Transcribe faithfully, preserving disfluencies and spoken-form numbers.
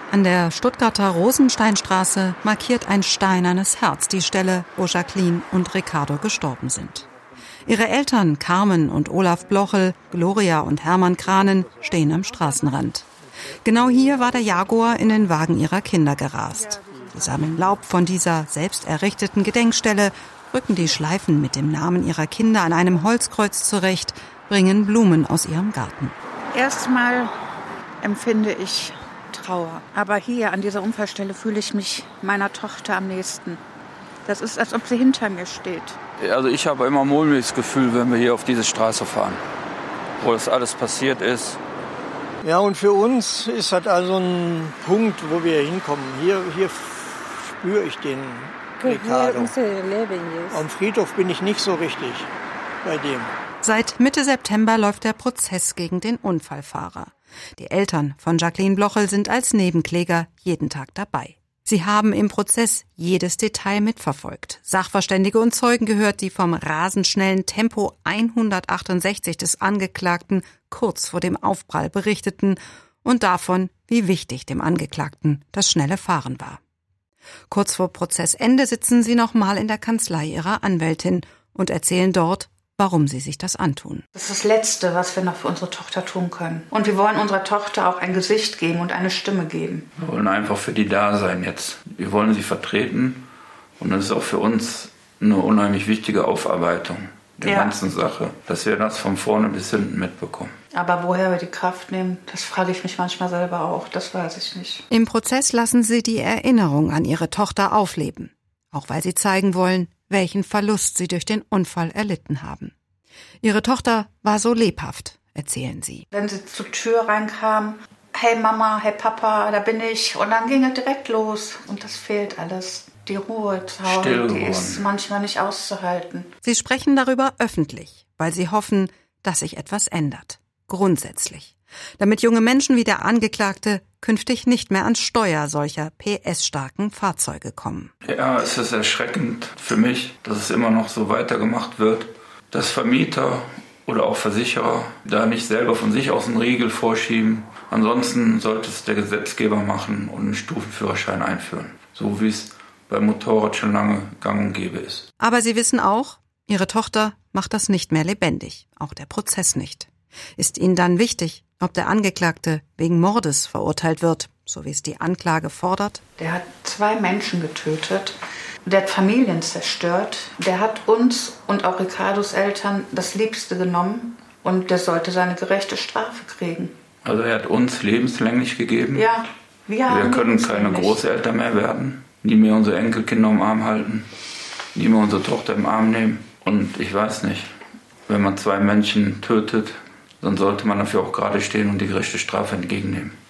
An der Stuttgarter Rosensteinstraße markiert ein steinernes Herz die Stelle, wo Jacqueline und Ricardo gestorben sind. Ihre Eltern Carmen und Olaf Blochel, Gloria und Hermann Kranen stehen am Straßenrand. Genau hier war der Jaguar in den Wagen ihrer Kinder gerast. Sie sammeln Laub von dieser selbst errichteten Gedenkstelle, rücken die Schleifen mit dem Namen ihrer Kinder an einem Holzkreuz zurecht, bringen Blumen aus ihrem Garten. Erstmal empfinde ich Trauer. Aber hier an dieser Unfallstelle fühle ich mich meiner Tochter am nächsten. Das ist, als ob sie hinter mir steht. Also ich habe immer ein mulmiges Gefühl, wenn wir hier auf diese Straße fahren, wo das alles passiert ist. Ja, und für uns ist das also ein Punkt, wo wir hinkommen. Hier, hier spüre ich den Ricardo. Am Friedhof bin ich nicht so richtig bei dem. Seit Mitte September läuft der Prozess gegen den Unfallfahrer. Die Eltern von Jacqueline Blochel sind als Nebenkläger jeden Tag dabei. Sie haben im Prozess jedes Detail mitverfolgt, Sachverständige und Zeugen gehört, die vom rasend schnellen Tempo hundertachtundsechzig des Angeklagten kurz vor dem Aufprall berichteten und davon, wie wichtig dem Angeklagten das schnelle Fahren war. Kurz vor Prozessende sitzen sie nochmal in der Kanzlei ihrer Anwältin und erzählen dort, warum sie sich das antun. Das ist das Letzte, was wir noch für unsere Tochter tun können. Und wir wollen unserer Tochter auch ein Gesicht geben und eine Stimme geben. Wir wollen einfach für die da sein jetzt. Wir wollen sie vertreten und das ist auch für uns eine unheimlich wichtige Aufarbeitung der ja. ganzen Sache, dass wir das von vorne bis hinten mitbekommen. Aber woher wir die Kraft nehmen, das frage ich mich manchmal selber auch, das weiß ich nicht. Im Prozess lassen sie die Erinnerung an ihre Tochter aufleben, auch weil sie zeigen wollen, welchen Verlust sie durch den Unfall erlitten haben. Ihre Tochter war so lebhaft, erzählen sie. Wenn sie zur Tür reinkam, hey Mama, hey Papa, da bin ich. Und dann ging es direkt los. Und das fehlt alles. Die Ruhe zu Hause, die ist manchmal nicht auszuhalten. Sie sprechen darüber öffentlich, weil sie hoffen, dass sich etwas ändert. Grundsätzlich. Damit junge Menschen wie der Angeklagte künftig nicht mehr ans Steuer solcher P S-starken Fahrzeuge kommen. Ja, es ist erschreckend für mich, dass es immer noch so weitergemacht wird, dass Vermieter oder auch Versicherer da nicht selber von sich aus einen Riegel vorschieben. Ansonsten sollte es der Gesetzgeber machen und einen Stufenführerschein einführen, so wie es beim Motorrad schon lange gang und gäbe ist. Aber sie wissen auch, ihre Tochter macht das nicht mehr lebendig, auch der Prozess nicht. Ist ihnen dann wichtig, ob der Angeklagte wegen Mordes verurteilt wird, so wie es die Anklage fordert? Der hat zwei Menschen getötet, der hat Familien zerstört, der hat uns und auch Ricardos Eltern das Liebste genommen und der sollte seine gerechte Strafe kriegen. Also er hat uns lebenslänglich gegeben? Ja, wir haben Wir können keine Großeltern mehr werden, nie mehr unsere Enkelkinder im Arm halten, nie mehr unsere Tochter im Arm nehmen. Und ich weiß nicht, wenn man zwei Menschen tötet, dann sollte man dafür auch gerade stehen und die gerechte Strafe entgegennehmen.